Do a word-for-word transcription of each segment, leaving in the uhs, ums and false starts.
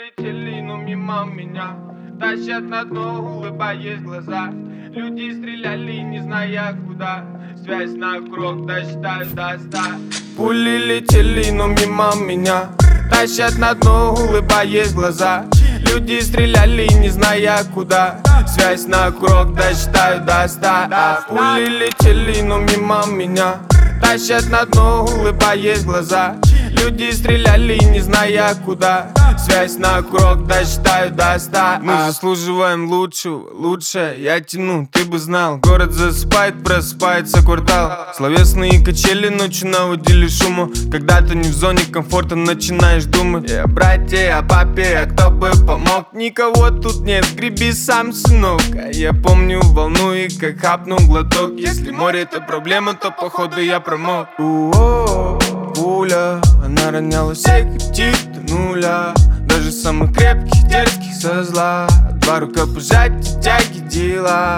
летели, но мимо меня тащат на дно, улыбаясь в глаза. Люди стреляли, не зная куда. Связь на круг, досчитаю до ста. Пули летели, но мимо меня тащат на дно, улыбаясь в глаза. Люди стреляли, не зная куда. Связь на круг, досчитаю до ста. А пули летели, но мимо меня тащат на дно, улыбаясь в глаза. Люди стреляли, не зная куда. Связь на круг, досчитаю до ста. Мы заслуживаем лучшего, лучше я тяну, ты бы знал. Город засыпает, просыпается квартал. Словесные качели ночью наводили шума. Когда ты не в зоне комфорта, начинаешь думать о брате, о папе, а кто бы помог. Никого тут нет, греби сам, сынок. А я помню волну и как хапнул глоток. Если море это проблема, то походу я промок. У-о-о, пуля, она роняла всех этих до нуля. Даже самых крепких, дерзких со зла. Два рукопожатия, тяги, дела.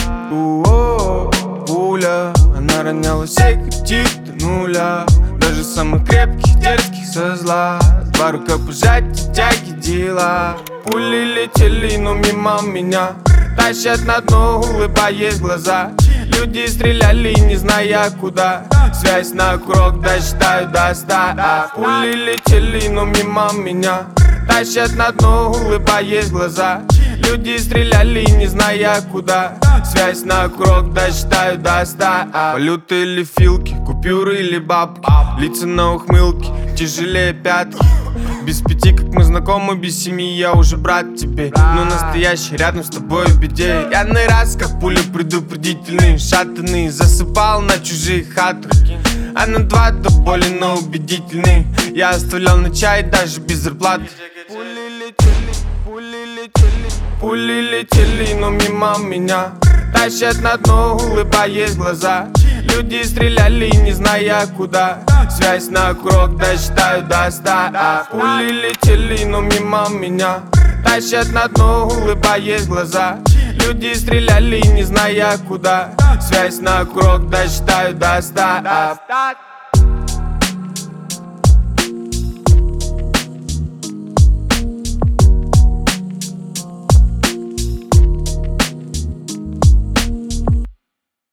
У-о-о, пуля, она роняла всех этих до нуля. Даже самых крепких, дерзких со зла. Два рукопожатия, тяги, дела. Пули летели, но мимо меня тащат на дно, улыбаясь в глаза. Люди стреляли, не зная куда. Связь на круг, досчитаю до ста. А пули летели, но мимо меня тащат на дно, улыбаясь в глаза. Люди стреляли, не зная куда. Связь на круг, досчитаю до ста. А валюты или филки, купюры или бабки. Лица на ухмылке, тяжелее пятки. Без пяти, как мы знакомы, без семьи я уже брат тебе. Но настоящий рядом с тобой в беде. Я на раз, как пуля предупредительный, шатанный, засыпал на чужих хатах. А на два до боли, но убедительный. Я оставлял на чай даже без зарплаты. Пули летели, пули летели, пули летели, но мимо меня тащат на дно, улыбаясь в глаза. Люди стреляли, не зная куда. Связь на круг, досчитаю до ста. А пули летели, но мимо меня тащат на дно, улыбаясь в глаза. Люди стреляли, не зная куда. Связь на круг, досчитаю до ста.